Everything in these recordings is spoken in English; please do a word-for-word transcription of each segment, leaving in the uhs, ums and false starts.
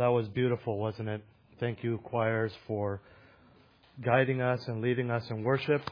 That was beautiful, wasn't it? Thank you, choirs, for guiding us and leading us in worship.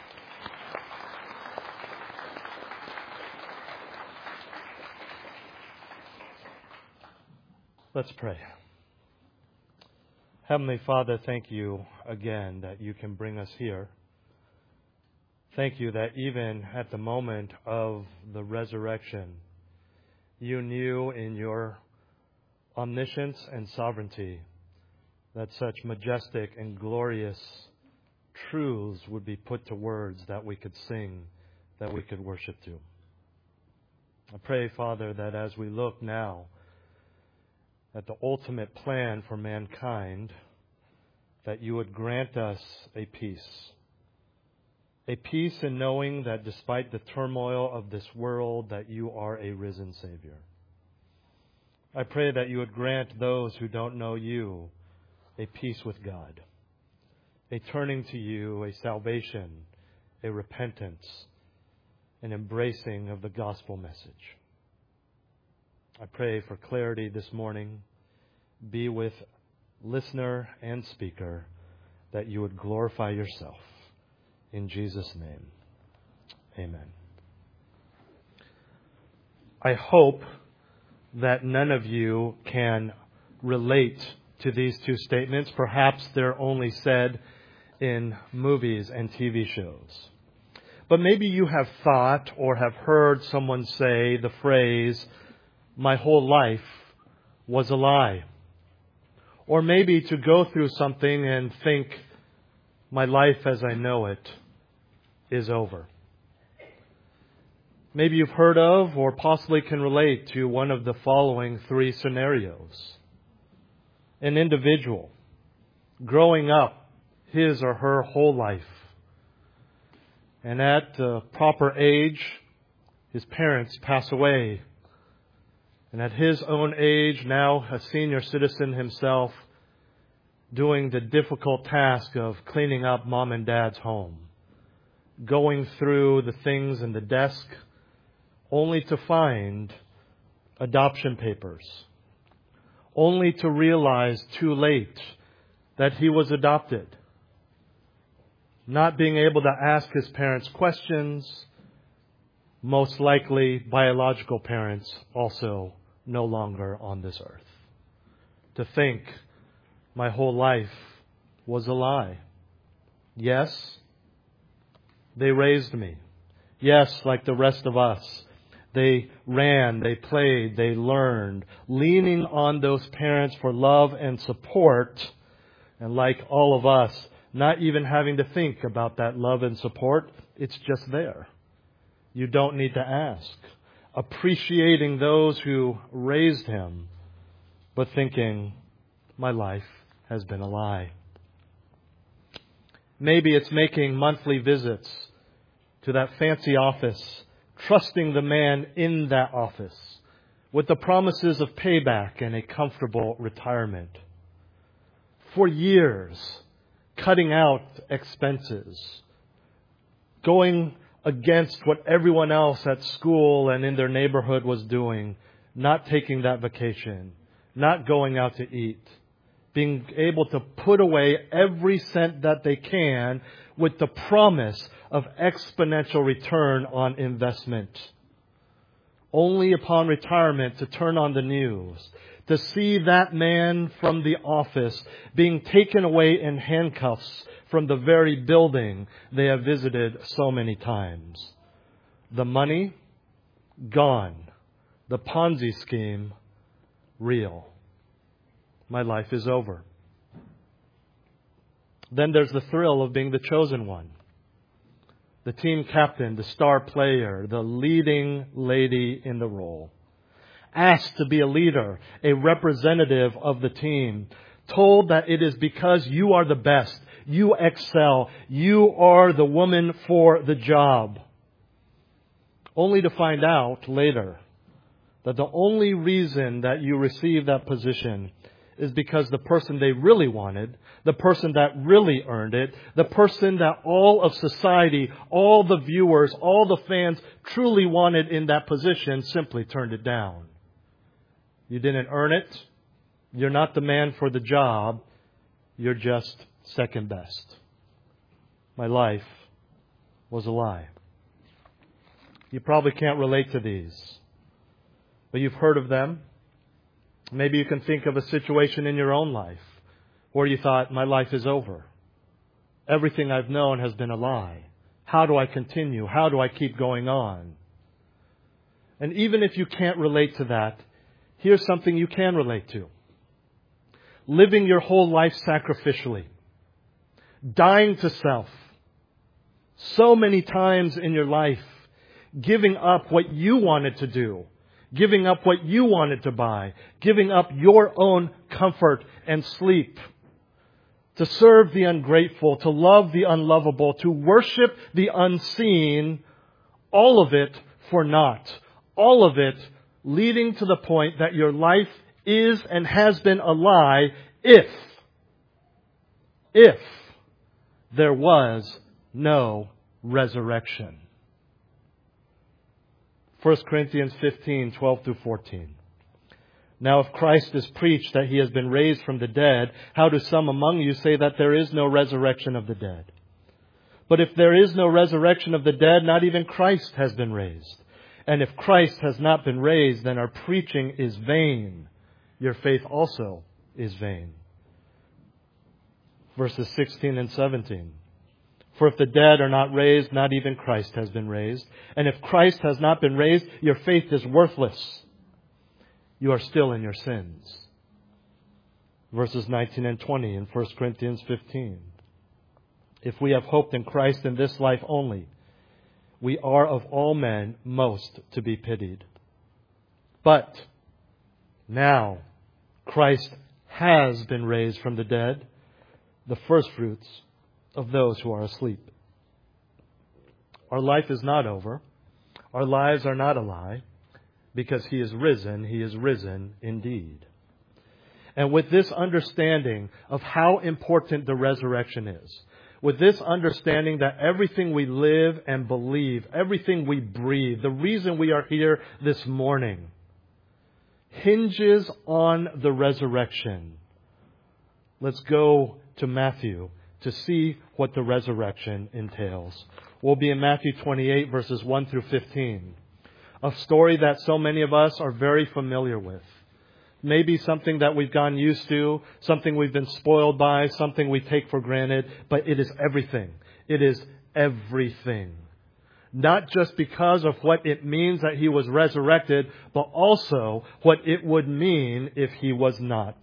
Let's pray. Heavenly Father, thank you again that you can bring us here. Thank you that even at the moment of the resurrection, you knew in your omniscience and sovereignty that such majestic and glorious truths would be put to words that we could sing, that we could worship to. I pray, Father, that as we look now at the ultimate plan for mankind, that you would grant us a peace. A peace in knowing that despite the turmoil of this world, that you are a risen Savior. I pray that you would grant those who don't know you a peace with God, a turning to you, a salvation, a repentance, an embracing of the gospel message. I pray for clarity this morning. Be with listener and speaker, that you would glorify yourself. In Jesus' name, amen. I hope that none of you can relate to these two statements. Perhaps they're only said in movies and T V shows. But maybe you have thought or have heard someone say the phrase, "My whole life was a lie." Or maybe to go through something and think, "My life as I know it is over." Maybe you've heard of or possibly can relate to one of the following three scenarios. An individual growing up his or her whole life, and at the proper age, his parents pass away. And at his own age, now a senior citizen himself, doing the difficult task of cleaning up mom and dad's home, going through the things in the desk, only to find adoption papers, only to realize too late that he was adopted, not being able to ask his parents questions, most likely biological parents also no longer on this earth. To think my whole life was a lie. Yes, they raised me. Yes, like the rest of us, they ran, they played, they learned, leaning on those parents for love and support. And like all of us, not even having to think about that love and support, it's just there. You don't need to ask. Appreciating those who raised him, but thinking, my life has been a lie. Maybe it's making monthly visits to that fancy office, trusting the man in that office with the promises of payback and a comfortable retirement. For years, cutting out expenses, going against what everyone else at school and in their neighborhood was doing, not taking that vacation, not going out to eat, being able to put away every cent that they can with the promise of exponential return on investment. Only upon retirement to turn on the news, to see that man from the office being taken away in handcuffs from the very building they have visited so many times. The money, gone. The Ponzi scheme, real. My life is over. Then there's the thrill of being the chosen one. The team captain, the star player, the leading lady in the role. Asked to be a leader, a representative of the team. Told that it is because you are the best. You excel. You are the woman for the job. Only to find out later that the only reason that you received that position is because the person they really wanted, the person that really earned it, the person that all of society, all the viewers, all the fans truly wanted in that position simply turned it down. You didn't earn it. You're not the man for the job. You're just second best. My life was a lie. You probably can't relate to these, but you've heard of them. Maybe you can think of a situation in your own life where you thought, my life is over. Everything I've known has been a lie. How do I continue? How do I keep going on? And even if you can't relate to that, here's something you can relate to. Living your whole life sacrificially. Dying to self. So many times in your life, giving up what you wanted to do. Giving up what you wanted to buy. Giving up your own comfort and sleep. To serve the ungrateful. To love the unlovable. To worship the unseen. All of it for naught. All of it leading to the point that your life is and has been a lie if, if there was no resurrection. First Corinthians fifteen, twelve through fourteen. Now if Christ is preached that He has been raised from the dead, how do some among you say that there is no resurrection of the dead? But if there is no resurrection of the dead, not even Christ has been raised. And if Christ has not been raised, then our preaching is vain. Your faith also is vain. Verses sixteen and seventeen. For if the dead are not raised, not even Christ has been raised. And if Christ has not been raised, your faith is worthless. You are still in your sins. Verses nineteen and twenty in First Corinthians fifteen. If we have hoped in Christ in this life only, we are of all men most to be pitied. But now Christ has been raised from the dead, the firstfruits of those who are asleep. Our life is not over. Our lives are not a lie. Because He is risen, He is risen indeed. And with this understanding of how important the resurrection is, with this understanding that everything we live and believe, everything we breathe, the reason we are here this morning, hinges on the resurrection. Let's go to Matthew to see what the resurrection entails. We'll be in Matthew twenty-eight, verses one through fifteen. A story that so many of us are very familiar with. Maybe something that we've gotten used to, something we've been spoiled by, something we take for granted, but it is everything. It is everything. Not just because of what it means that He was resurrected, but also what it would mean if He was not.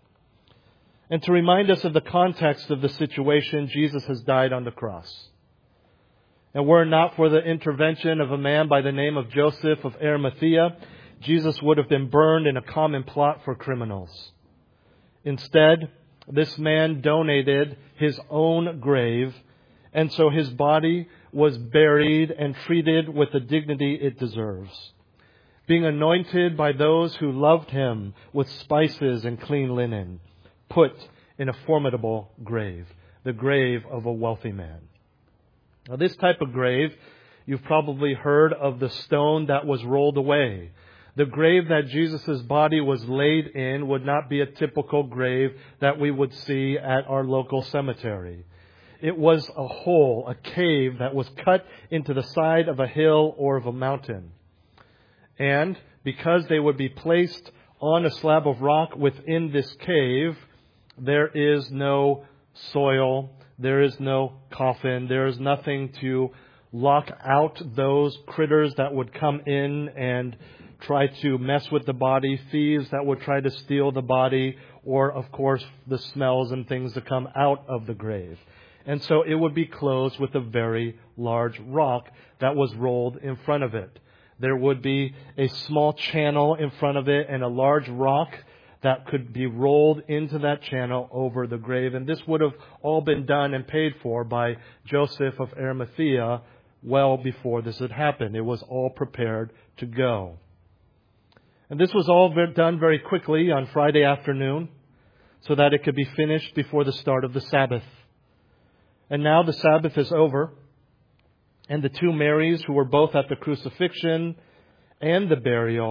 And to remind us of the context of the situation, Jesus has died on the cross. And were it not for the intervention of a man by the name of Joseph of Arimathea, Jesus would have been burned in a common plot for criminals. Instead, this man donated his own grave, and so his body was buried and treated with the dignity it deserves, being anointed by those who loved Him with spices and clean linen, put in a formidable grave, the grave of a wealthy man. Now, this type of grave, you've probably heard of the stone that was rolled away. The grave that Jesus' body was laid in would not be a typical grave that we would see at our local cemetery. It was a hole, a cave that was cut into the side of a hill or of a mountain. And because they would be placed on a slab of rock within this cave, there is no soil. There is no coffin. There is nothing to lock out those critters that would come in and try to mess with the body, thieves that would try to steal the body, or, of course, the smells and things that come out of the grave. And so it would be closed with a very large rock that was rolled in front of it. There would be a small channel in front of it and a large rock that could be rolled into that channel over the grave. And this would have all been done and paid for by Joseph of Arimathea well before this had happened. It was all prepared to go. And this was all done very quickly on Friday afternoon so that it could be finished before the start of the Sabbath. And now the Sabbath is over, and the two Marys, who were both at the crucifixion and the burial,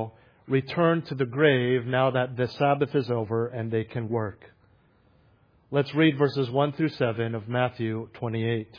return to the grave now that the Sabbath is over and they can work. Let's read verses one through seven of Matthew twenty-eight.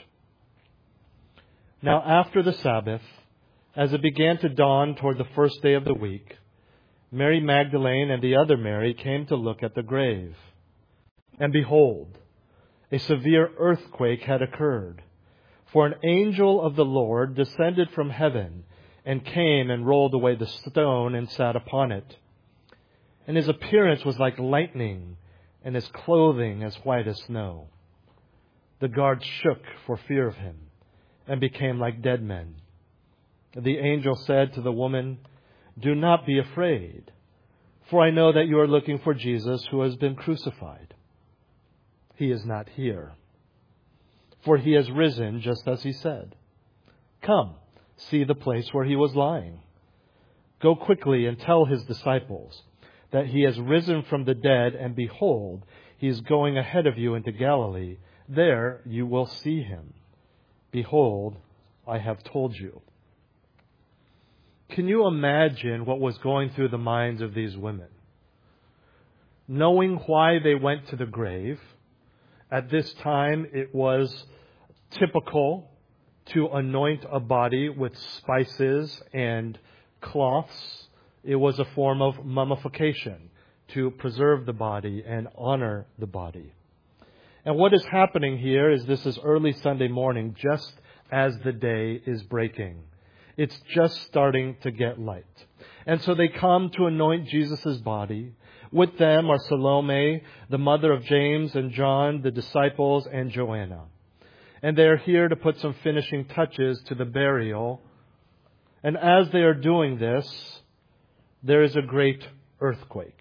Now after the Sabbath, as it began to dawn toward the first day of the week, Mary Magdalene and the other Mary came to look at the grave. And behold, a severe earthquake had occurred, for an angel of the Lord descended from heaven and came and rolled away the stone and sat upon it. And his appearance was like lightning, and his clothing as white as snow. The guards shook for fear of him and became like dead men. The angel said to the woman, "Do not be afraid, for I know that you are looking for Jesus who has been crucified. He is not here, for he has risen just as he said. Come, see the place where he was lying. Go quickly and tell his disciples that he has risen from the dead, and behold, he is going ahead of you into Galilee. There you will see him. Behold, I have told you." Can you imagine what was going through the minds of these women? Knowing why they went to the grave, at this time it was typical to anoint a body with spices and cloths. It was a form of mummification to preserve the body and honor the body. And what is happening here is this is early Sunday morning, just as the day is breaking. It's just starting to get light. And so they come to anoint Jesus' body. With them are Salome, the mother of James and John, the disciples, and Joanna. And they are here to put some finishing touches to the burial. And as they are doing this, there is a great earthquake.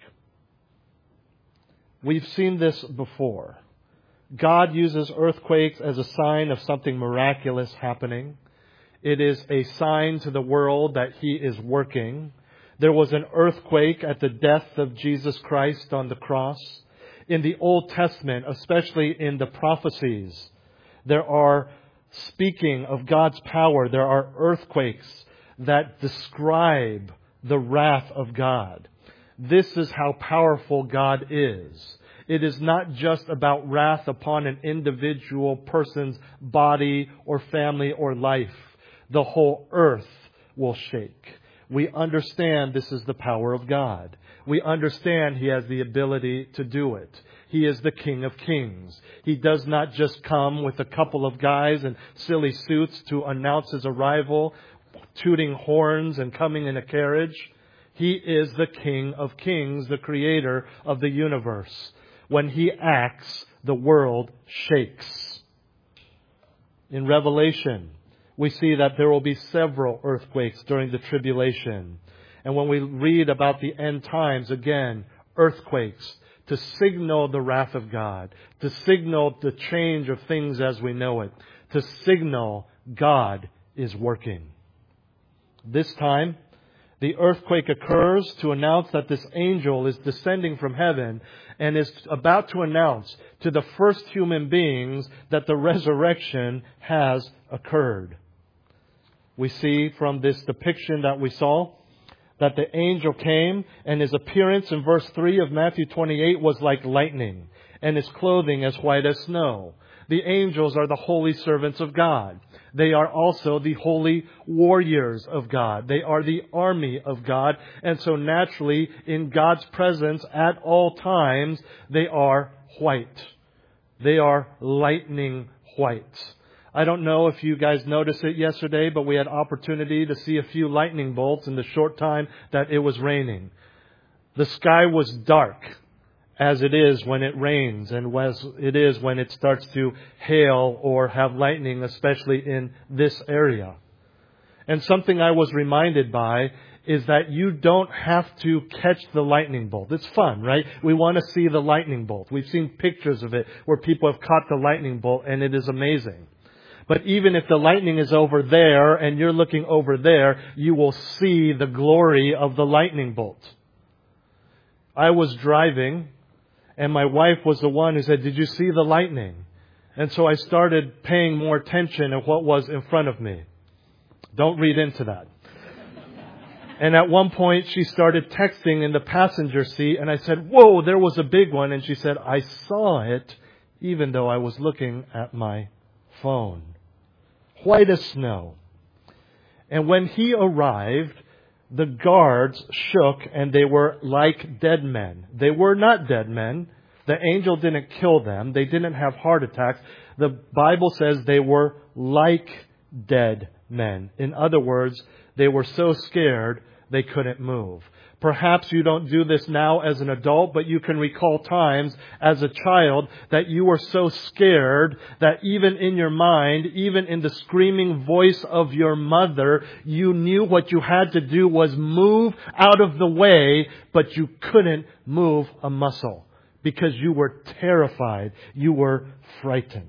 We've seen this before. God uses earthquakes as a sign of something miraculous happening. It is a sign to the world that He is working. There was an earthquake at the death of Jesus Christ on the cross. In the Old Testament, especially in the prophecies, there are, speaking of God's power, there are earthquakes that describe the wrath of God. This is how powerful God is. It is not just about wrath upon an individual person's body or family or life. The whole earth will shake. We understand this is the power of God. We understand He has the ability to do it. He is the King of Kings. He does not just come with a couple of guys in silly suits to announce His arrival, tooting horns and coming in a carriage. He is the King of Kings, the creator of the universe. When He acts, the world shakes. In Revelation, we see that there will be several earthquakes during the tribulation. And when we read about the end times, again, earthquakes to signal the wrath of God, to signal the change of things as we know it, to signal God is working. This time, the earthquake occurs to announce that this angel is descending from heaven and is about to announce to the first human beings that the resurrection has occurred. We see from this depiction that we saw that the angel came, and his appearance in verse three of Matthew twenty-eight was like lightning, and his clothing as white as snow. The angels are the holy servants of God. They are also the holy warriors of God. They are the army of God. And so naturally, in God's presence at all times, they are white. They are lightning white. I don't know if you guys noticed it yesterday, but we had opportunity to see a few lightning bolts in the short time that it was raining. The sky was dark, as it is when it rains and as it is when it starts to hail or have lightning, especially in this area. And something I was reminded by is that you don't have to catch the lightning bolt. It's fun, right? We want to see the lightning bolt. We've seen pictures of it where people have caught the lightning bolt, and it is amazing. But even if the lightning is over there and you're looking over there, you will see the glory of the lightning bolt. I was driving, and my wife was the one who said, "Did you see the lightning?" And so I started paying more attention at what was in front of me. Don't read into that. And at one point she started texting in the passenger seat, and I said, "Whoa, there was a big one." And she said, "I saw it even though I was looking at my phone." White as snow. And when he arrived, the guards shook and they were like dead men. They were not dead men. The angel didn't kill them. They didn't have heart attacks. The Bible says they were like dead men. In other words, they were so scared they couldn't move. Perhaps you don't do this now as an adult, but you can recall times as a child that you were so scared that even in your mind, even in the screaming voice of your mother, you knew what you had to do was move out of the way, but you couldn't move a muscle because you were terrified. You were frightened.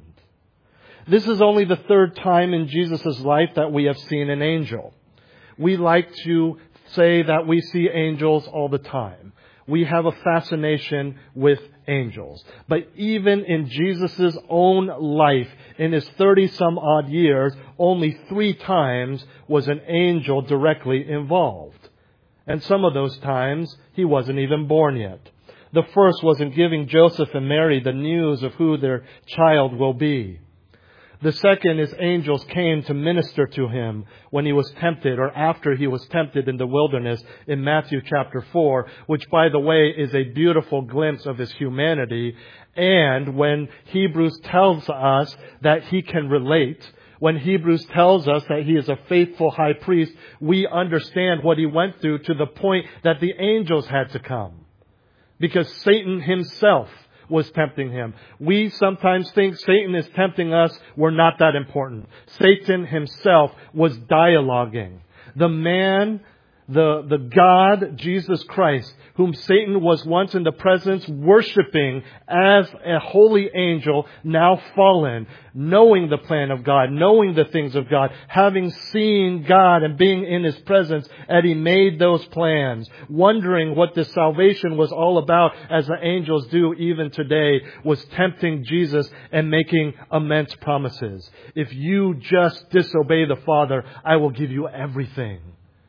This is only the third time in Jesus' life that we have seen an angel. We like to say that we see angels all the time. We have a fascination with angels. But even in Jesus' own life, in his thirty-some odd years, only three times was an angel directly involved. And some of those times, he wasn't even born yet. The first was in giving Joseph and Mary the news of who their child will be. The second is angels came to minister to him when he was tempted, or after he was tempted in the wilderness in Matthew chapter four, which, by the way, is a beautiful glimpse of his humanity. And when Hebrews tells us that he can relate, when Hebrews tells us that he is a faithful high priest, we understand what he went through to the point that the angels had to come. Because Satan himself was tempting him. We sometimes think Satan is tempting us. We're not that important. Satan himself was dialoguing. The man, the, the God, Jesus Christ, whom Satan was once in the presence worshiping as a holy angel, now fallen, knowing the plan of God, knowing the things of God, having seen God and being in his presence, and he made those plans, wondering what this salvation was all about, as the angels do even today, was tempting Jesus and making immense promises. If you just disobey the Father, I will give you everything.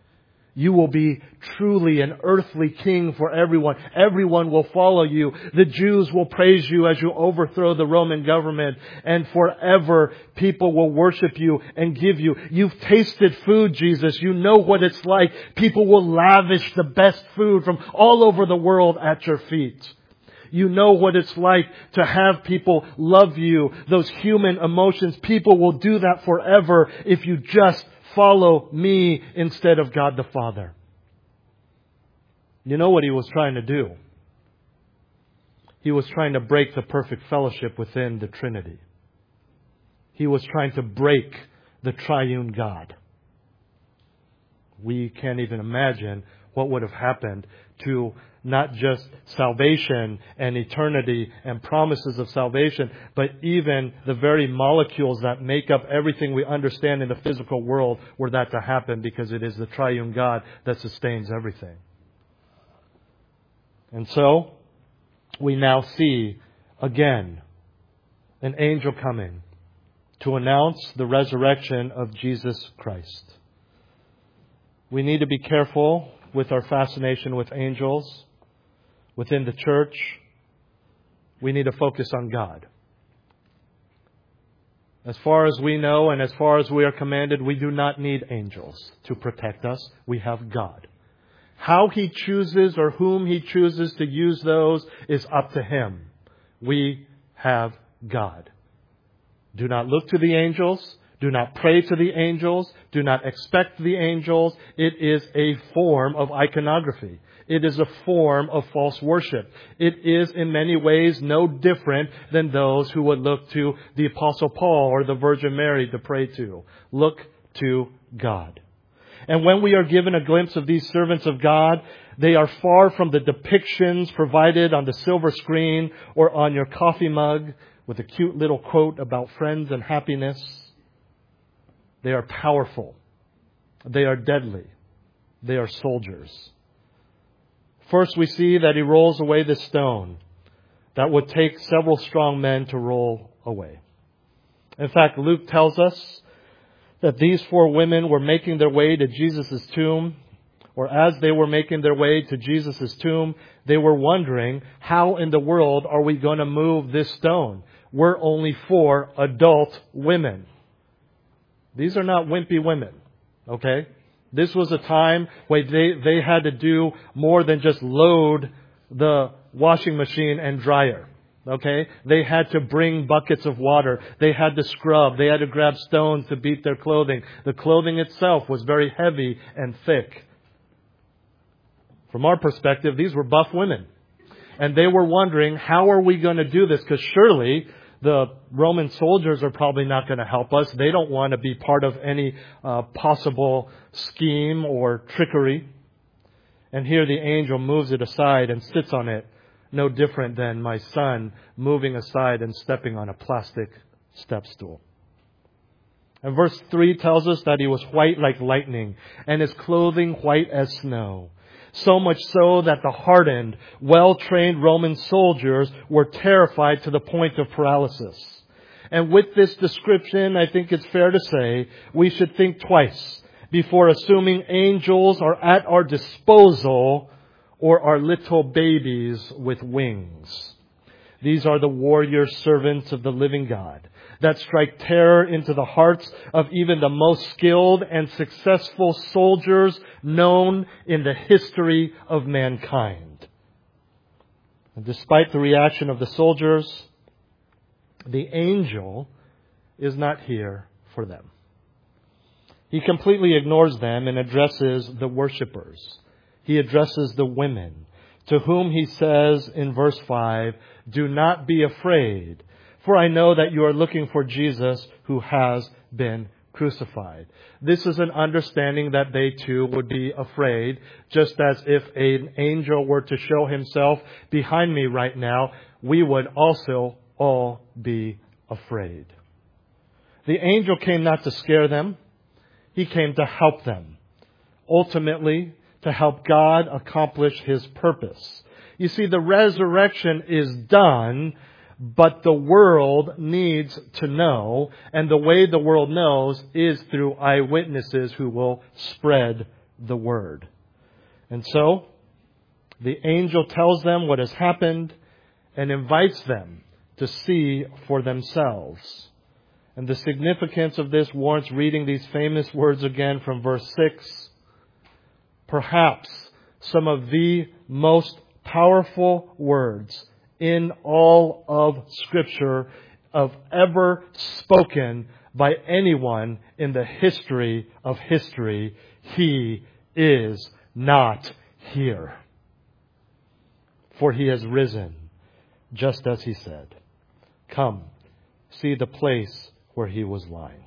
You will be truly an earthly king for everyone. Everyone will follow you. The Jews will praise you as you overthrow the Roman government. And forever people will worship you and give you. You've tasted food, Jesus. You know what it's like. People will lavish the best food from all over the world at your feet. You know what it's like to have people love you. Those human emotions. People will do that forever if you just follow me instead of God the Father. You know what he was trying to do? He was trying to break the perfect fellowship within the Trinity. He was trying to break the triune God. We can't even imagine what would have happened to not just salvation and eternity and promises of salvation, but even the very molecules that make up everything we understand in the physical world were that to happen, because it is the triune God that sustains everything. And so, we now see again an angel coming to announce the resurrection of Jesus Christ. We need to be careful with our fascination with angels. Within the church, we need to focus on God. As far as we know and as far as we are commanded, we do not need angels to protect us. We have God. How He chooses or whom He chooses to use those is up to Him. We have God. Do not look to the angels. Do not pray to the angels. Do not expect the angels. It is a form of iconography. It is a form of false worship. It is in many ways no different than those who would look to the Apostle Paul or the Virgin Mary to pray to. Look to God. And when we are given a glimpse of these servants of God, they are far from the depictions provided on the silver screen or on your coffee mug with a cute little quote about friends and happiness. They are powerful. They are deadly. They are soldiers. First, we see that He rolls away the stone that would take several strong men to roll away. In fact, Luke tells us that these four women were making their way to Jesus' tomb or as they were making their way to Jesus' tomb, they were wondering, how in the world are we going to move this stone? We're only four adult women. These are not wimpy women, okay? This was a time where they, they had to do more than just load the washing machine and dryer. Okay? They had to bring buckets of water. They had to scrub. They had to grab stones to beat their clothing. The clothing itself was very heavy and thick. From our perspective, these were buff women. And they were wondering, how are we going to do this? Because surely the Roman soldiers are probably not going to help us. They don't want to be part of any uh, possible scheme or trickery. And here the angel moves it aside and sits on it, no different than my son moving aside and stepping on a plastic step stool. And verse three tells us that he was white like lightning, and his clothing white as snow. So much so that the hardened, well-trained Roman soldiers were terrified to the point of paralysis. And with this description, I think it's fair to say we should think twice before assuming angels are at our disposal or are little babies with wings. These are the warrior servants of the living God that strike terror into the hearts of even the most skilled and successful soldiers known in the history of mankind. And despite the reaction of the soldiers, the angel is not here for them. He completely ignores them and addresses the worshipers. He addresses the women, to whom he says in verse five, "Do not be afraid, for I know that you are looking for Jesus who has been crucified." This is an understanding that they too would be afraid, just as if an angel were to show himself behind me right now, we would also all be afraid. The angel came not to scare them. He came to help them. Ultimately, to help God accomplish His purpose. You see, the resurrection is done, but the world needs to know, and the way the world knows is through eyewitnesses who will spread the word. And so, the angel tells them what has happened and invites them to see for themselves. And the significance of this warrants reading these famous words again from verse six. Perhaps some of the most powerful words in all of Scripture of ever spoken by anyone in the history of history. He is not here. For He has risen, just as He said. Come, see the place where He was lying.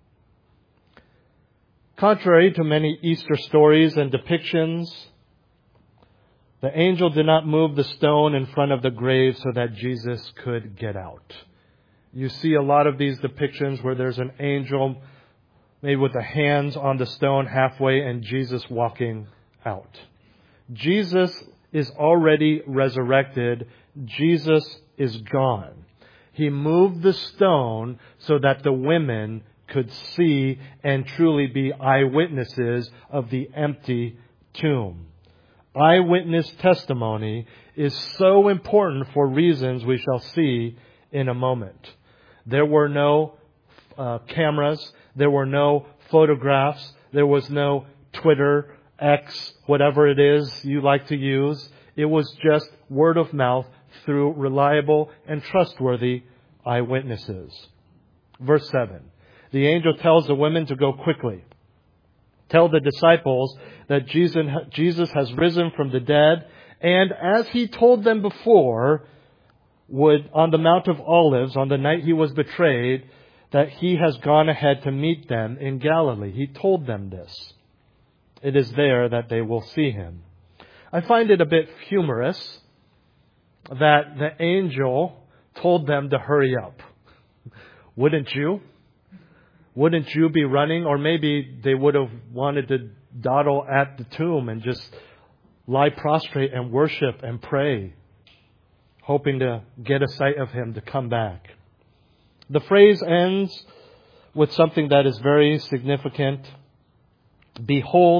Contrary to many Easter stories and depictions, the angel did not move the stone in front of the grave so that Jesus could get out. You see a lot of these depictions where there's an angel maybe with the hands on the stone halfway and Jesus walking out. Jesus is already resurrected. Jesus is gone. He moved the stone so that the women could see and truly be eyewitnesses of the empty tomb. Eyewitness testimony is so important for reasons we shall see in a moment. There were no uh, cameras. There were no photographs. There was no Twitter, X, whatever it is you like to use. It was just word of mouth through reliable and trustworthy eyewitnesses. Verse seven. The angel tells the women to go quickly. Tell the disciples that Jesus has risen from the dead, and as He told them before, would on the Mount of Olives, on the night He was betrayed, that He has gone ahead to meet them in Galilee. He told them this. It is there that they will see Him. I find it a bit humorous that the angel told them to hurry up. Wouldn't you? Wouldn't you be running? Or maybe they would have wanted to dawdle at the tomb and just lie prostrate and worship and pray, hoping to get a sight of Him to come back. The phrase ends with something that is very significant. Behold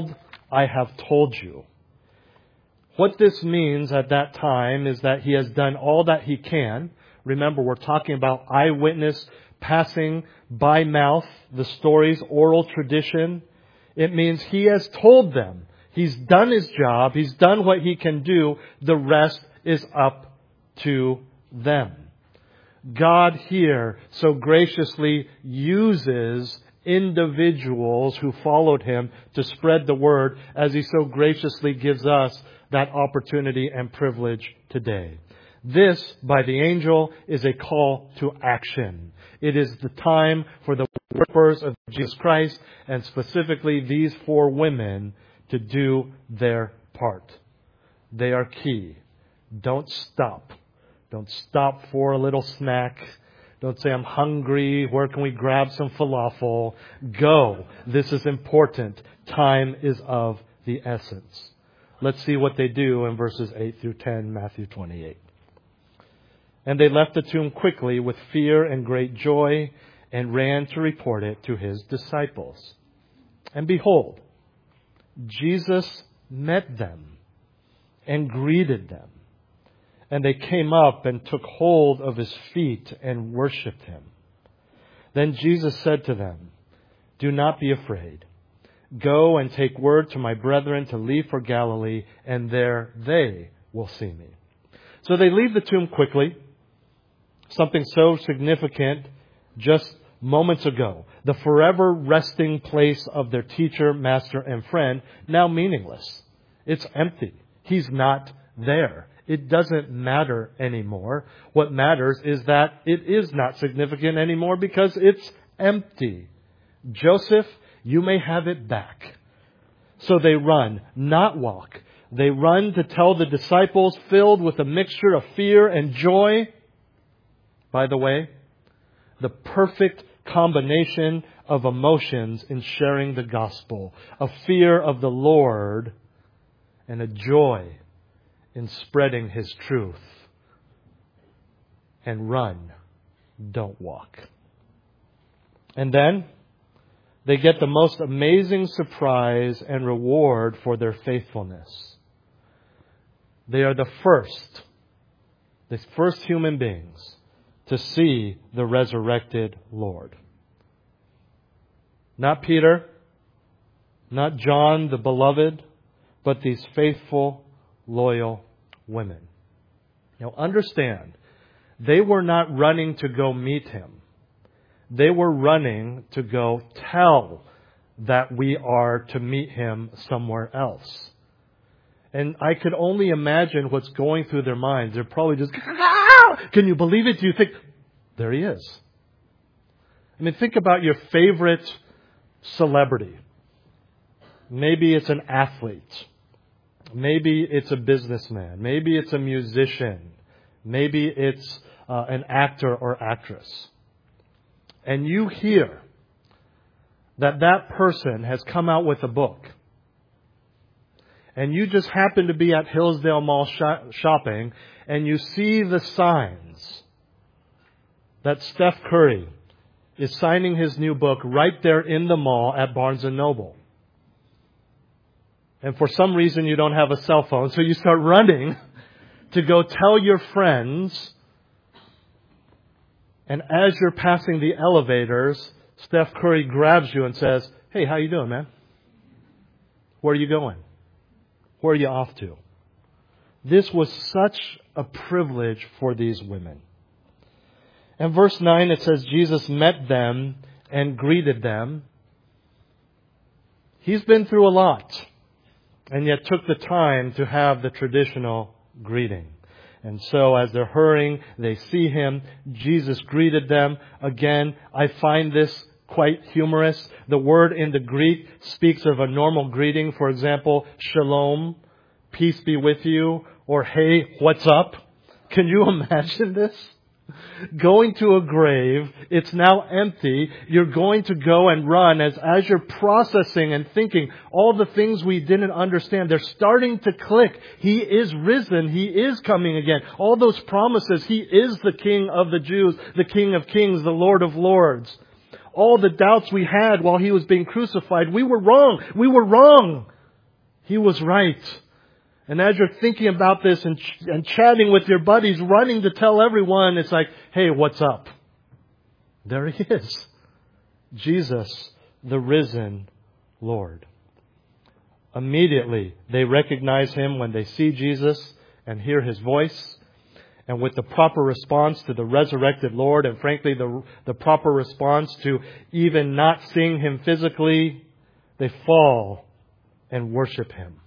I have told you. What this means at that time is that he has done all that he can. Remember, we're talking about eyewitness passing by mouth, the stories, oral tradition. It means he has told them. He's done his job. He's done what he can do. The rest is up to them. God here so graciously uses individuals who followed him to spread the word, as he so graciously gives us that opportunity and privilege today. This, by the angel, is a call to action. It is the time for the worshipers of Jesus Christ, and specifically these four women, to do their part. They are key. Don't stop. Don't stop for a little snack. Don't say, I'm hungry. Where can we grab some falafel? Go. This is important. Time is of the essence. Let's see what they do in verses eight through ten, Matthew twenty-eight. And they left the tomb quickly with fear and great joy and ran to report it to his disciples. And behold, Jesus met them and greeted them. And they came up and took hold of his feet and worshipped him. Then Jesus said to them, do not be afraid. Go and take word to my brethren to leave for Galilee, and there they will see me. So they leave the tomb quickly. Something so significant just moments ago. The forever resting place of their teacher, master, and friend, now meaningless. It's empty. He's not there. It doesn't matter anymore. What matters is that it is not significant anymore because it's empty. Joseph, you may have it back. So they run, not walk. They run to tell the disciples, filled with a mixture of fear and joy. By the way, the perfect combination of emotions in sharing the gospel. A fear of the Lord and a joy in spreading his truth. And run, don't walk. And then they get the most amazing surprise and reward for their faithfulness. They are the first, the first human beings to see the resurrected Lord. Not Peter, not John the beloved, but these faithful, loyal women. Now understand, they were not running to go meet him. They were running to go tell that we are to meet him somewhere else. And I could only imagine what's going through their minds. They're probably just, ah! Can you believe it? Do you think, there he is? I mean, think about your favorite celebrity. Maybe it's an athlete. Maybe it's a businessman. Maybe it's a musician. Maybe it's uh, an actor or actress. And you hear that that person has come out with a book. And you just happen to be at Hillsdale Mall sh- shopping, and you see the signs that Steph Curry is signing his new book right there in the mall at Barnes and Noble. And for some reason you don't have a cell phone, so you start running to go tell your friends. And as you're passing the elevators, Steph Curry grabs you and says, hey, how you doing, man? Where are you going? Where are you off to? This was such a privilege for these women. In verse nine, it says, Jesus met them and greeted them. He's been through a lot, and yet took the time to have the traditional greeting. And so as they're hurrying, they see him. Jesus greeted them. Again, I find this quite humorous. The word in the Greek speaks of a normal greeting. For example, shalom, peace be with you, or hey, what's up? Can you imagine this? Going to a grave, it's now empty. You're going to go and run as, as you're processing and thinking all the things we didn't understand. They're starting to click. He is risen. He is coming again. All those promises. He is the King of the Jews, the King of Kings, the Lord of Lords. All the doubts we had while he was being crucified, we were wrong. We were wrong. He was right. And as you're thinking about this and, ch- and chatting with your buddies, running to tell everyone, it's like, hey, what's up? There He is. Jesus, the risen Lord. Immediately, they recognize Him when they see Jesus and hear His voice. And with the proper response to the resurrected Lord, and frankly, the, the proper response to even not seeing Him physically, they fall and worship Him.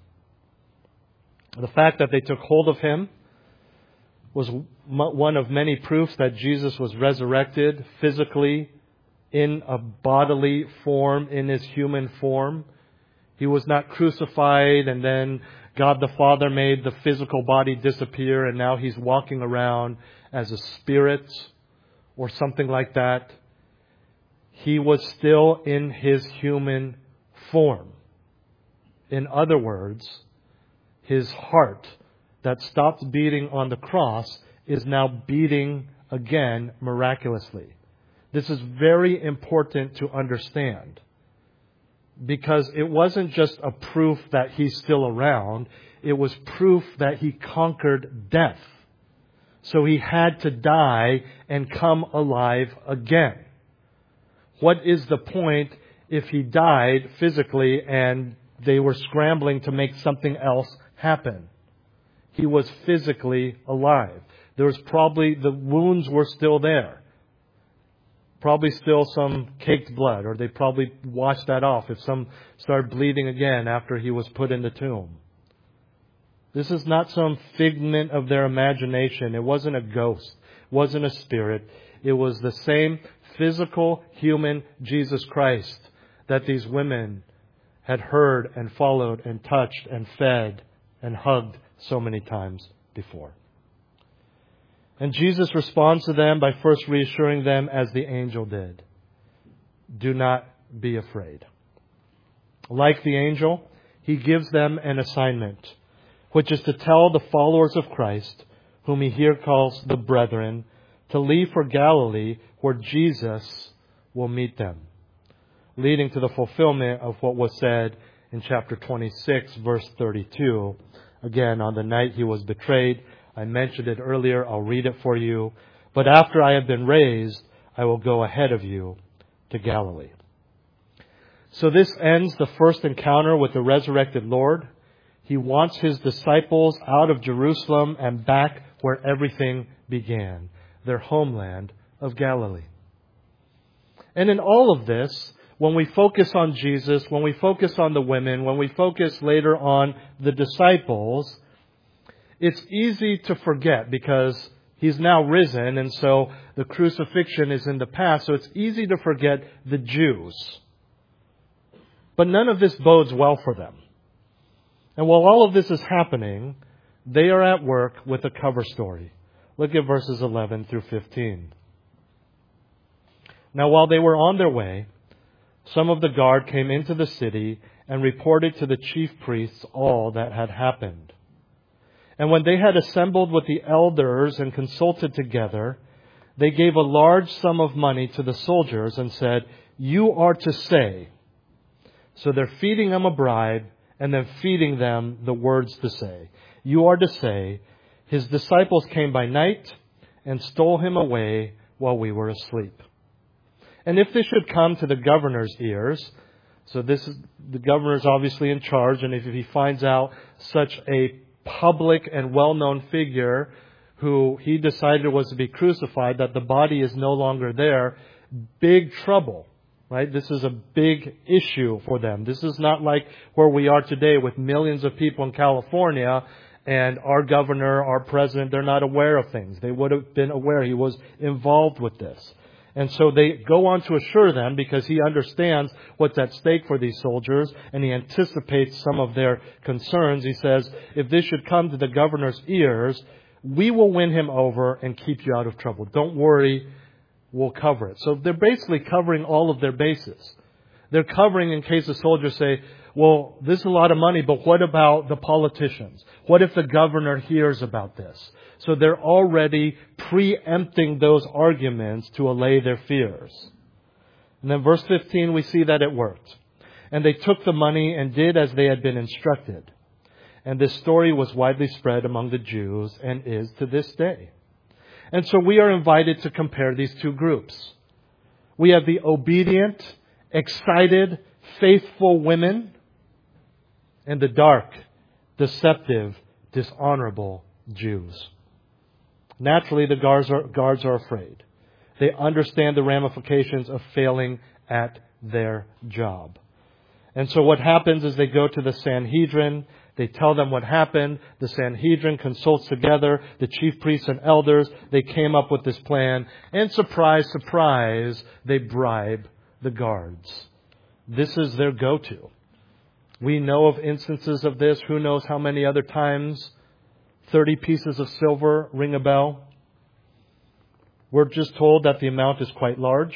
The fact that they took hold of Him was one of many proofs that Jesus was resurrected physically in a bodily form, in His human form. He was not crucified and then God the Father made the physical body disappear and now He's walking around as a spirit or something like that. He was still in His human form. In other words, His heart that stopped beating on the cross is now beating again miraculously. This is very important to understand. Because it wasn't just a proof that He's still around. It was proof that He conquered death. So He had to die and come alive again. What is the point if He died physically and they were scrambling to make something else happen? He was physically alive. There was probably, the wounds were still there. Probably still some caked blood, or they probably washed that off if some started bleeding again after He was put in the tomb. This is not some figment of their imagination. It wasn't a ghost. It wasn't a spirit. It was the same physical, human Jesus Christ that these women had heard and followed and touched and fed and hugged so many times before. And Jesus responds to them by first reassuring them as the angel did. Do not be afraid. Like the angel, He gives them an assignment, which is to tell the followers of Christ, whom He here calls the brethren, to leave for Galilee where Jesus will meet them. Leading to the fulfillment of what was said in chapter twenty-six, verse thirty-two. Again, on the night He was betrayed, I mentioned it earlier, I'll read it for you. But after I have been raised, I will go ahead of you to Galilee. So this ends the first encounter with the resurrected Lord. He wants His disciples out of Jerusalem and back where everything began, their homeland of Galilee. And in all of this, when we focus on Jesus, when we focus on the women, when we focus later on the disciples, it's easy to forget because He's now risen, and so the crucifixion is in the past, so it's easy to forget the Jews. But none of this bodes well for them. And while all of this is happening, they are at work with a cover story. Look at verses eleven through fifteen. Now while they were on their way, some of the guard came into the city and reported to the chief priests all that had happened. And when they had assembled with the elders and consulted together, they gave a large sum of money to the soldiers and said, you are to say. So they're feeding them a bribe and then feeding them the words to say. You are to say, His disciples came by night and stole Him away while we were asleep. And if this should come to the governor's ears, so this is, the governor's obviously in charge, and if he finds out such a public and well-known figure who he decided was to be crucified, that the body is no longer there, big trouble, right? This is a big issue for them. This is not like where we are today with millions of people in California and our governor, our president, they're not aware of things. They would have been aware. He was involved with this. And so they go on to assure them, because he understands what's at stake for these soldiers, and he anticipates some of their concerns. He says, if this should come to the governor's ears, we will win him over and keep you out of trouble. Don't worry, we'll cover it. So they're basically covering all of their bases. They're covering in case the soldiers say, well, this is a lot of money, but what about the politicians? What if the governor hears about this? So they're already preempting those arguments to allay their fears. And then verse fifteen, we see that it worked. And they took the money and did as they had been instructed. And this story was widely spread among the Jews and is to this day. And so we are invited to compare these two groups. We have the obedient, excited, faithful women and the dark, deceptive, dishonorable Jews. Naturally, the guards are, guards are afraid. They understand the ramifications of failing at their job. And so what happens is they go to the Sanhedrin. They tell them what happened. The Sanhedrin consults together, the chief priests and elders. They came up with this plan. And surprise, surprise, they bribe the guards. This is their go-to. We know of instances of this. Who knows how many other times? thirty pieces of silver ring a bell. We're just told that the amount is quite large.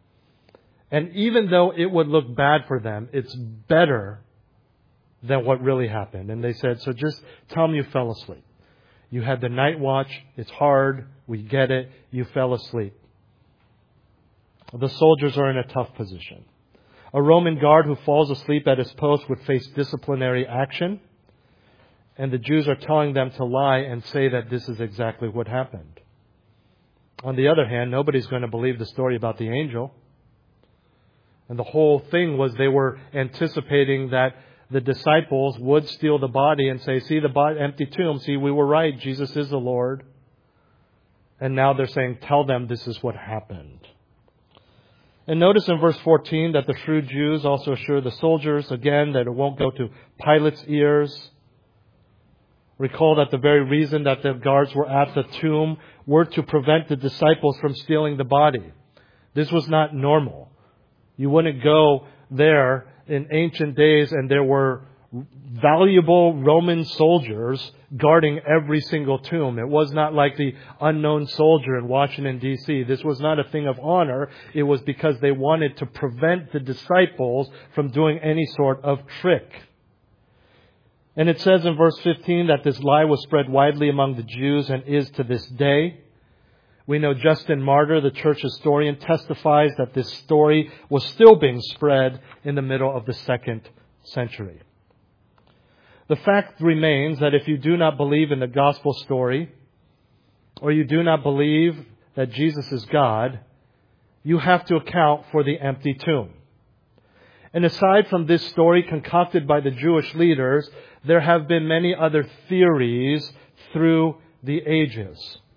And even though it would look bad for them, it's better than what really happened. And they said, so just tell them you fell asleep. You had the night watch. It's hard. We get it. You fell asleep. The soldiers are in a tough position. A Roman guard who falls asleep at his post would face disciplinary action. And the Jews are telling them to lie and say that this is exactly what happened. On the other hand, nobody's going to believe the story about the angel. And the whole thing was they were anticipating that the disciples would steal the body and say, see the body, empty tomb, see, we were right, Jesus is the Lord. And now they're saying, tell them this is what happened. And notice in verse fourteen that the shrewd Jews also assure the soldiers, again, that it won't go to Pilate's ears. Recall that the very reason that the guards were at the tomb were to prevent the disciples from stealing the body. This was not normal. You wouldn't go there in ancient days and there were valuable Roman soldiers guarding every single tomb. It was not like the unknown soldier in Washington, D C This was not a thing of honor. It was because they wanted to prevent the disciples from doing any sort of trick. And it says in verse fifteen that this lie was spread widely among the Jews and is to this day. We know Justin Martyr, the church historian, testifies that this story was still being spread in the middle of the second century. The fact remains that if you do not believe in the gospel story, or you do not believe that Jesus is God, you have to account for the empty tomb. And aside from this story concocted by the Jewish leaders, there have been many other theories through the ages.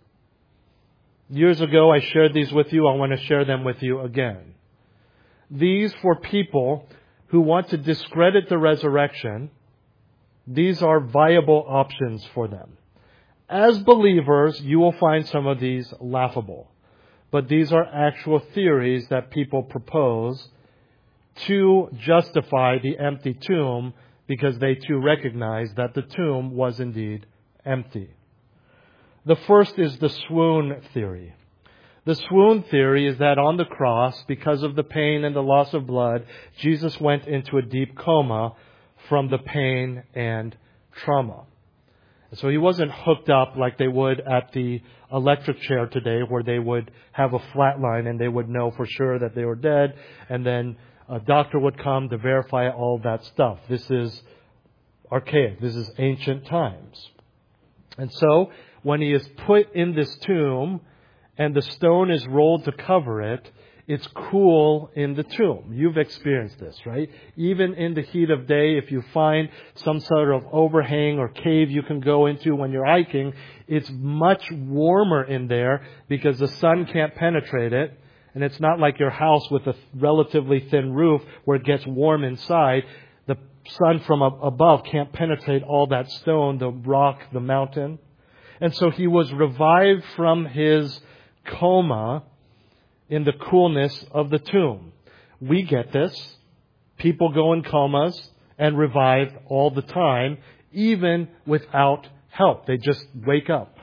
Years ago, I shared these with you. I want to share them with you again. These, for people who want to discredit the resurrection, these are viable options for them. As believers, you will find some of these laughable. But these are actual theories that people propose to justify the empty tomb because they too recognize that the tomb was indeed empty. The first is the swoon theory. The swoon theory is that on the cross, because of the pain and the loss of blood, Jesus went into a deep coma from the pain and trauma. So he wasn't hooked up like they would at the electric chair today, where they would have a flat line and they would know for sure that they were dead, and then a doctor would come to verify all that stuff. This is archaic. This is ancient times. And so, when he is put in this tomb and the stone is rolled to cover it, it's cool in the tomb. You've experienced this, right? Even in the heat of day, if you find some sort of overhang or cave you can go into when you're hiking, it's much warmer in there because the sun can't penetrate it. And it's not like your house with a relatively thin roof where it gets warm inside. The sun from above can't penetrate all that stone, the rock, the mountain. And so he was revived from his coma in the coolness of the tomb. We get this. People go in comas and revive all the time, even without help. They just wake up.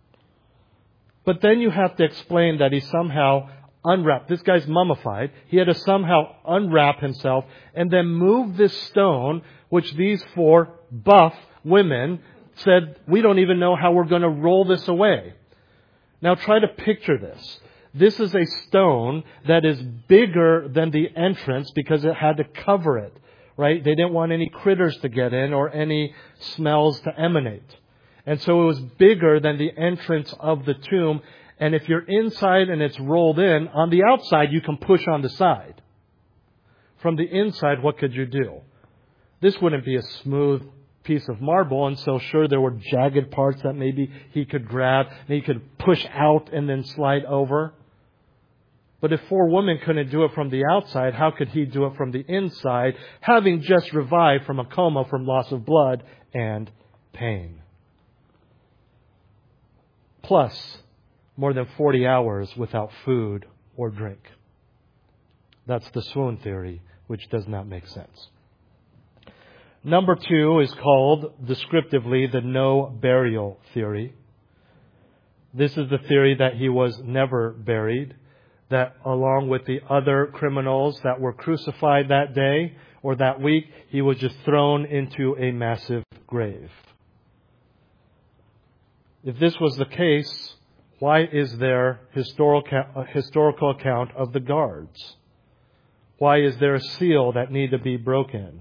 But then you have to explain that he somehow unwrapped. This guy's mummified. He had to somehow unwrap himself and then move this stone, which these four buff women said, we don't even know how we're going to roll this away. Now try to picture this. This is a stone that is bigger than the entrance because it had to cover it, right? They didn't want any critters to get in or any smells to emanate. And so it was bigger than the entrance of the tomb. And if you're inside and it's rolled in, on the outside you can push on the side. From the inside, what could you do? This wouldn't be a smooth piece of marble, and so sure there were jagged parts that maybe he could grab, maybe he could push out and then slide over. But if four women couldn't do it from the outside, how could he do it from the inside, having just revived from a coma from loss of blood and pain? Plus, more than forty hours without food or drink. That's the swoon theory, which does not make sense. Number two is called, descriptively, the no burial theory. This is the theory that he was never buried, that along with the other criminals that were crucified that day or that week, he was just thrown into a massive grave. If this was the case, why is there historical, a historical account of the guards? Why is there a seal that need to be broken?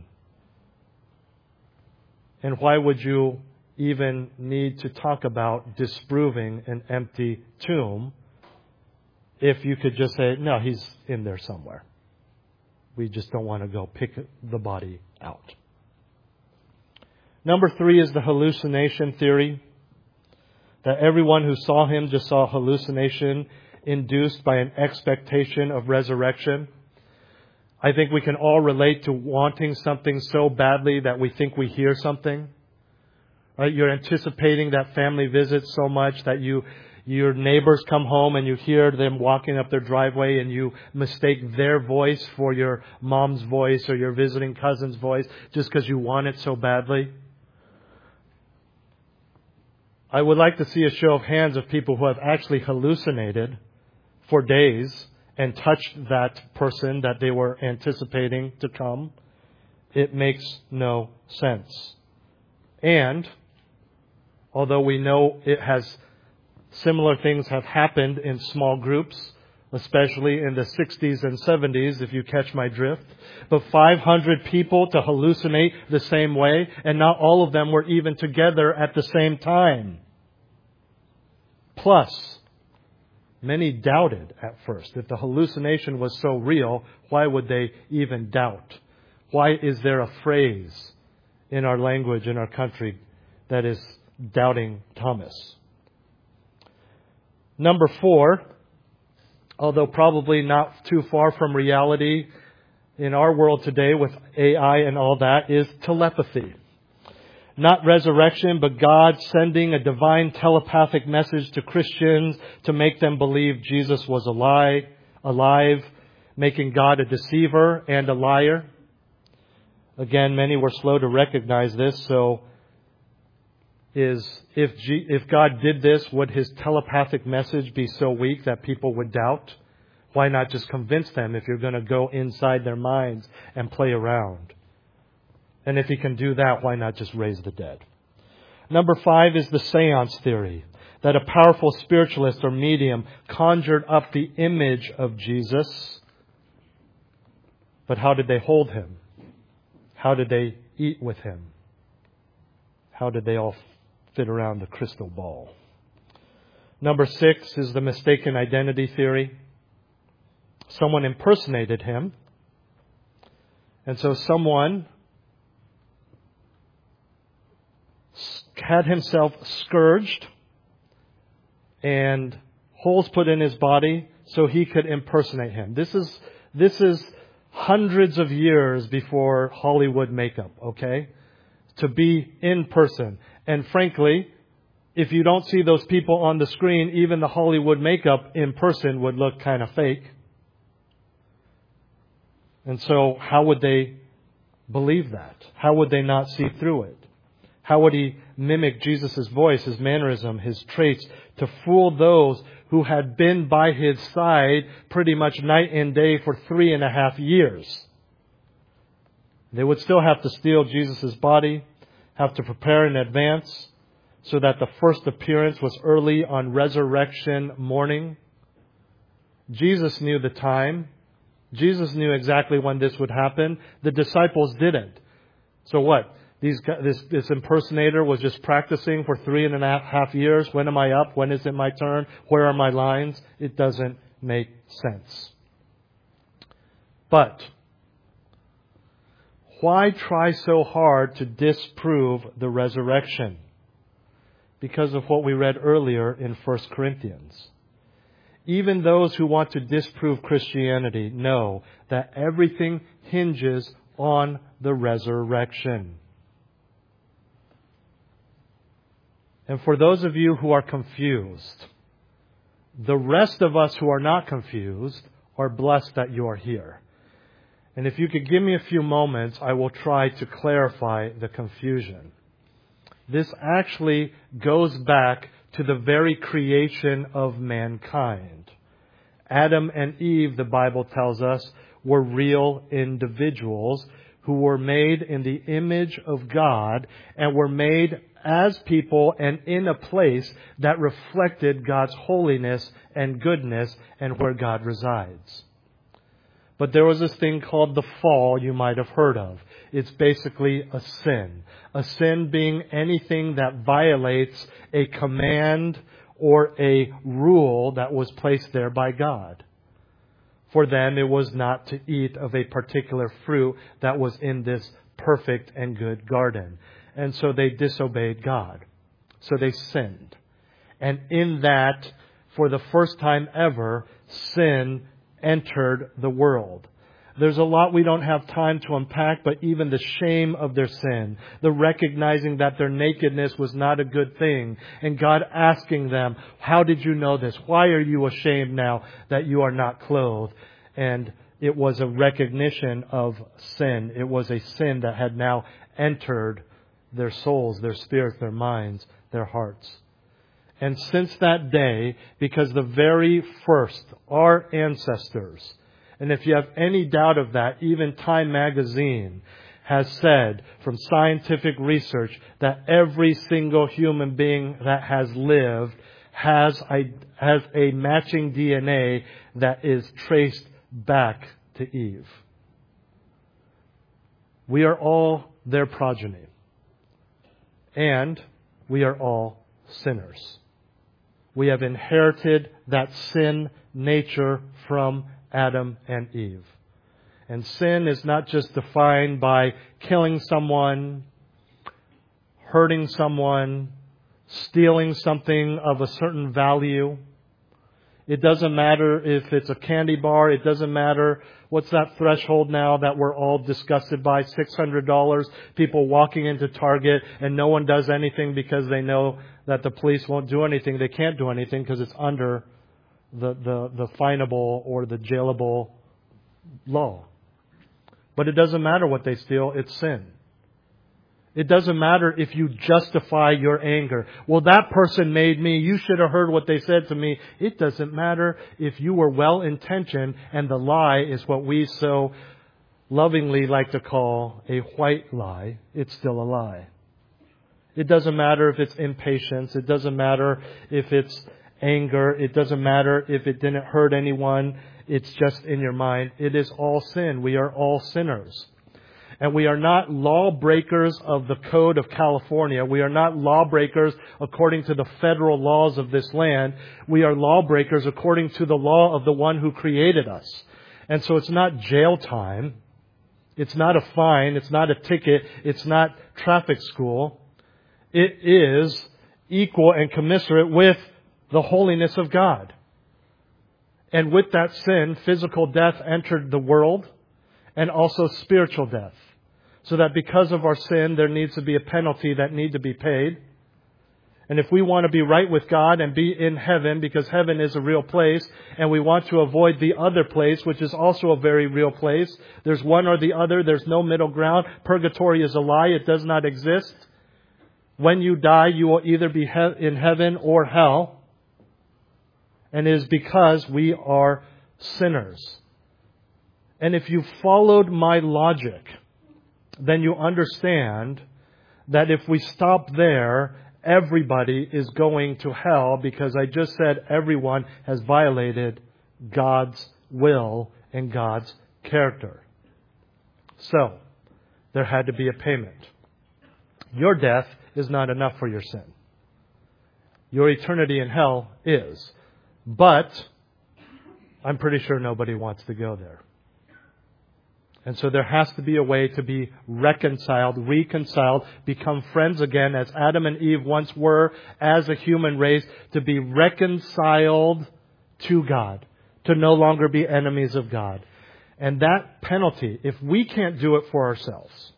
And why would you even need to talk about disproving an empty tomb if you could just say, no, he's in there somewhere. We just don't want to go pick the body out. Number three is the hallucination theory, that everyone who saw him just saw hallucination induced by an expectation of resurrection. I think we can all relate to wanting something so badly that we think we hear something. Right? You're anticipating that family visit so much that you, your neighbors come home and you hear them walking up their driveway and you mistake their voice for your mom's voice or your visiting cousin's voice just because you want it so badly. I would like to see a show of hands of people who have actually hallucinated for days and touched that person that they were anticipating to come. It makes no sense. And although we know it has similar things have happened in small groups, especially in the sixties and seventies, if you catch my drift, but five hundred people to hallucinate the same way, and not all of them were even together at the same time. Plus, many doubted at first. If the hallucination was so real, why would they even doubt? Why is there a phrase in our language, in our country, that is doubting Thomas? Number four, although probably not too far from reality in our world today with A I and all that, is telepathy. Not resurrection, but God sending a divine telepathic message to Christians to make them believe Jesus was alive, alive, making God a deceiver and a liar. Again, many were slow to recognize this. So, is if G, if God did this, would His telepathic message be so weak that people would doubt? Why not just convince them if you're going to go inside their minds and play around? And if He can do that, why not just raise the dead? Number five is the seance theory, that a powerful spiritualist or medium conjured up the image of Jesus. But how did they hold Him? How did they eat with Him? How did they all fit around the crystal ball? Number six is the mistaken identity theory. Someone impersonated Him. And so someone had himself scourged and holes put in his body so he could impersonate Him. This is this is hundreds of years before Hollywood makeup, okay? To be in person. And frankly, if you don't see those people on the screen, even the Hollywood makeup in person would look kind of fake. And so how would they believe that? How would they not see through it? How would He mimic Jesus' voice, His mannerism, His traits to fool those who had been by His side pretty much night and day for three and a half years? They would still have to steal Jesus' body, have to prepare in advance so that the first appearance was early on resurrection morning. Jesus knew the time Jesus knew exactly when this would happen. The disciples didn't. So what? These, this, this impersonator was just practicing for three and a half years. When am I up? When is it my turn? Where are my lines? It doesn't make sense. But why try so hard to disprove the resurrection? Because of what we read earlier in First Corinthians. Even those who want to disprove Christianity know that everything hinges on the resurrection. And for those of you who are confused, the rest of us who are not confused are blessed that you are here. And if you could give me a few moments, I will try to clarify the confusion. This actually goes back to the very creation of mankind. Adam and Eve, the Bible tells us, were real individuals who were made in the image of God and were made as people and in a place that reflected God's holiness and goodness and where God resides. But there was this thing called the fall you might have heard of. It's basically a sin. A sin being anything that violates a command or a rule that was placed there by God. For them, it was not to eat of a particular fruit that was in this perfect and good garden. And so they disobeyed God. So they sinned. And in that, for the first time ever, sin entered the world. There's a lot we don't have time to unpack, but even the shame of their sin, the recognizing that their nakedness was not a good thing, and God asking them, how did you know this? Why are you ashamed now that you are not clothed? And it was a recognition of sin. It was a sin that had now entered their souls, their spirits, their minds, their hearts. And since that day, because the very first, our ancestors, and if you have any doubt of that, even Time magazine has said from scientific research that every single human being that has lived has a, has a matching D N A that is traced back to Eve. We are all their progeny. And we are all sinners. We have inherited that sin nature from Adam and Eve. And sin is not just defined by killing someone, hurting someone, stealing something of a certain value. It doesn't matter if it's a candy bar. It doesn't matter. What's that threshold now that we're all disgusted by? six hundred dollars. People walking into Target and no one does anything because they know that the police won't do anything. They can't do anything because it's under the, the, the finable or the jailable law. But it doesn't matter what they steal. It's sin. It doesn't matter if you justify your anger. Well, that person made me. You should have heard what they said to me. It doesn't matter if you were well-intentioned and the lie is what we so lovingly like to call a white lie. It's still a lie. It doesn't matter if it's impatience. It doesn't matter if it's anger. It doesn't matter if it didn't hurt anyone. It's just in your mind. It is all sin. We are all sinners. And we are not lawbreakers of the Code of California. We are not lawbreakers according to the federal laws of this land. We are lawbreakers according to the law of the one who created us. And so it's not jail time. It's not a fine. It's not a ticket. It's not traffic school. It is equal and commensurate with the holiness of God. And with that sin, physical death entered the world and also spiritual death. So that because of our sin, there needs to be a penalty that needs to be paid. And if we want to be right with God and be in heaven, because heaven is a real place, and we want to avoid the other place, which is also a very real place, there's one or the other, there's no middle ground. Purgatory is a lie, it does not exist. When you die, you will either be in heaven or hell. And it is because we are sinners. And if you followed my logic, then you understand that if we stop there, everybody is going to hell because I just said everyone has violated God's will in God's character. So, there had to be a payment. Your death is not enough for your sin. Your eternity in hell is. But I'm pretty sure nobody wants to go there. And so there has to be a way to be reconciled, reconciled, become friends again as Adam and Eve once were as a human race, to be reconciled to God, to no longer be enemies of God. And that penalty, if we can't do it for ourselves,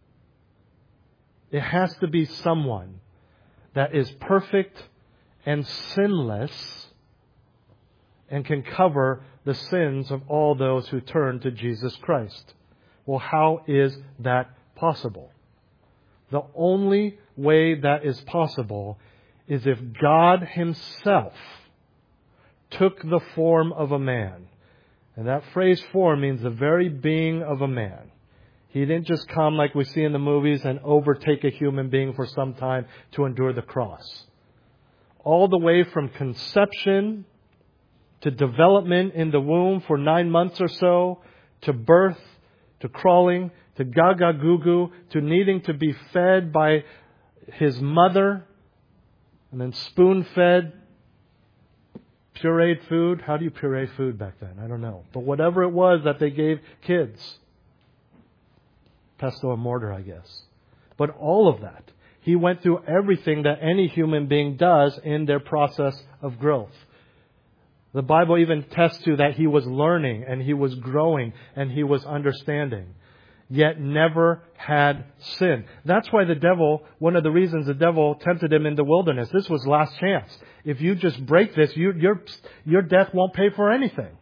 it has to be someone that is perfect and sinless and can cover the sins of all those who turn to Jesus Christ. Well, how is that possible? The only way that is possible is if God Himself took the form of a man. And that phrase form means the very being of a man. He didn't just come like we see in the movies and overtake a human being for some time to endure the cross. All the way from conception to development in the womb for nine months or so, to birth, to crawling, to gaga goo goo, to needing to be fed by his mother, and then spoon-fed, pureed food. How do you puree food back then? I don't know. But whatever it was that they gave kids. Pestle and mortar, I guess. But all of that. He went through everything that any human being does in their process of growth. The Bible even tests to that He was learning and He was growing and He was understanding, yet never had sin. That's why the devil, one of the reasons the devil tempted Him in the wilderness, this was last chance. If you just break this, you, your, your death won't pay for anything.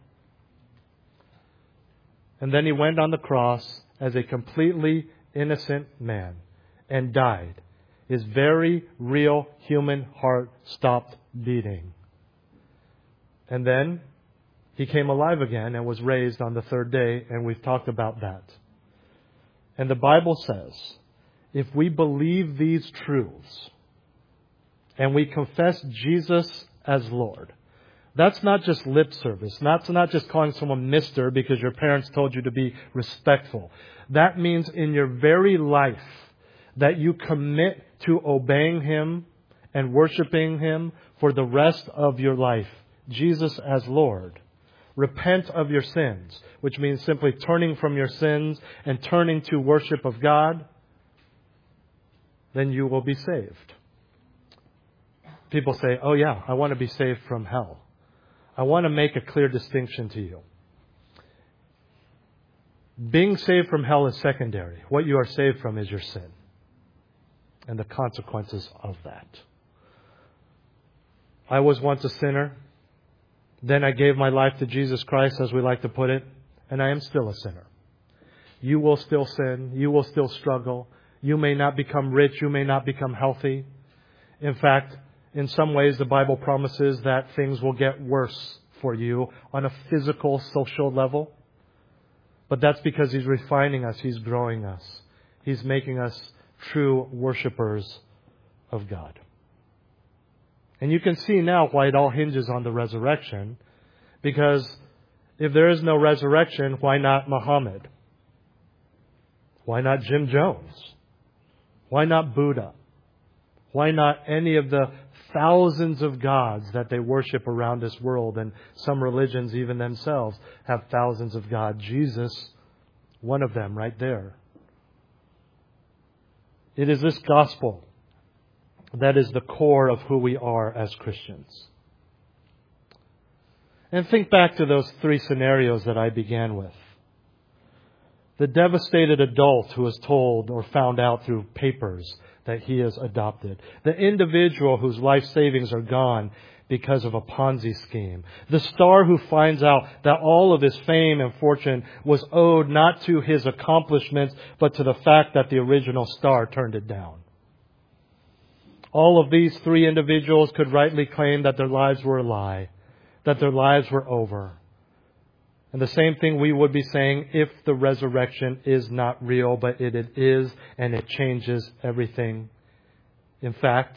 And then He went on the cross as a completely innocent man and died. His very real human heart stopped beating. And then He came alive again and was raised on the third day, and we've talked about that. And the Bible says, if we believe these truths and we confess Jesus as Lord, that's not just lip service. That's not just calling someone mister because your parents told you to be respectful. That means in your very life that you commit to obeying Him and worshiping Him for the rest of your life. Jesus as Lord. Repent of your sins, which means simply turning from your sins and turning to worship of God. Then you will be saved. People say, oh yeah, I want to be saved from hell. I want to make a clear distinction to you. Being saved from hell is secondary. What you are saved from is your sin and the consequences of that. I was once a sinner. Then I gave my life to Jesus Christ, as we like to put it, and I am still a sinner. You will still sin. You will still struggle. You may not become rich. You may not become healthy. In fact, in some ways, the Bible promises that things will get worse for you on a physical, social level. But that's because He's refining us. He's growing us. He's making us true worshipers of God. And you can see now why it all hinges on the resurrection. Because if there is no resurrection, why not Muhammad? Why not Jim Jones? Why not Buddha? Why not any of the thousands of gods that they worship around this world? And some religions, even themselves, have thousands of gods. Jesus, one of them right there. It is this gospel that is the core of who we are as Christians. And think back to those three scenarios that I began with. The devastated adult who is told or found out through papers that he is adopted. The individual whose life savings are gone because of a Ponzi scheme. The star who finds out that all of his fame and fortune was owed not to his accomplishments, but to the fact that the original star turned it down. All of these three individuals could rightly claim that their lives were a lie, that their lives were over. And the same thing we would be saying if the resurrection is not real, but it, it is, and it changes everything. In fact,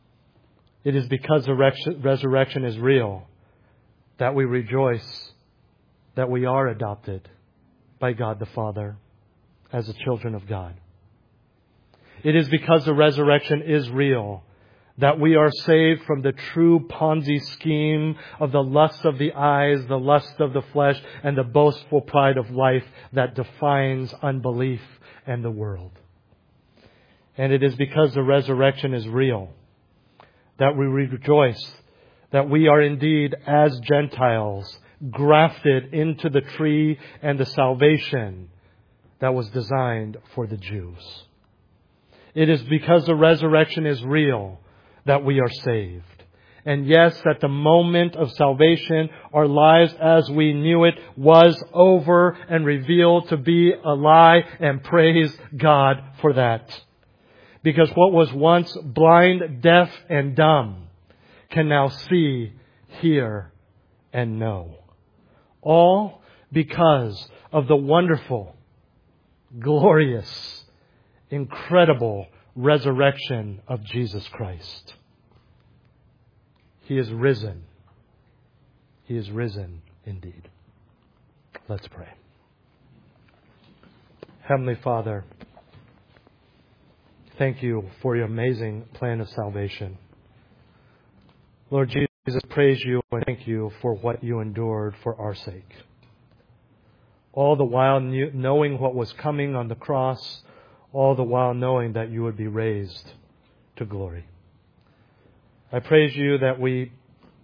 it is because the resurrection is real that we rejoice that we are adopted by God the Father as the children of God. It is because the resurrection is real that we are saved from the true Ponzi scheme of the lust of the eyes, the lust of the flesh, and the boastful pride of life that defines unbelief and the world. And it is because the resurrection is real that we rejoice that we are indeed, as Gentiles, grafted into the tree and the salvation that was designed for the Jews. It is because the resurrection is real that we are saved. And yes, at the moment of salvation, our lives as we knew it was over and revealed to be a lie, and praise God for that. Because what was once blind, deaf, and dumb can now see, hear, and know. All because of the wonderful, glorious, incredible resurrection of Jesus Christ. He is risen. He is risen indeed. Let's pray. Heavenly Father, thank you for your amazing plan of salvation. Lord Jesus, praise you and thank you for what you endured for our sake. All the while knowing what was coming on the cross, all the while knowing that you would be raised to glory. I praise you that we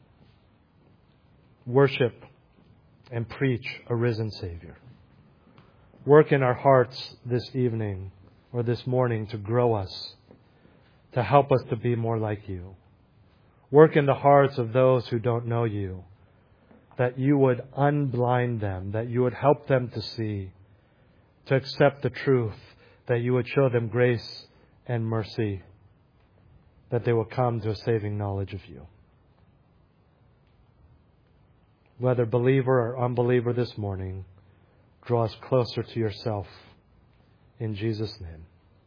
worship and preach a risen Savior. Work in our hearts this evening or this morning to grow us, to help us to be more like you. Work in the hearts of those who don't know you, that you would unblind them, that you would help them to see, to accept the truth, that you would show them grace and mercy, that they will come to a saving knowledge of you. Whether believer or unbeliever this morning, draw us closer to yourself. In Jesus' name.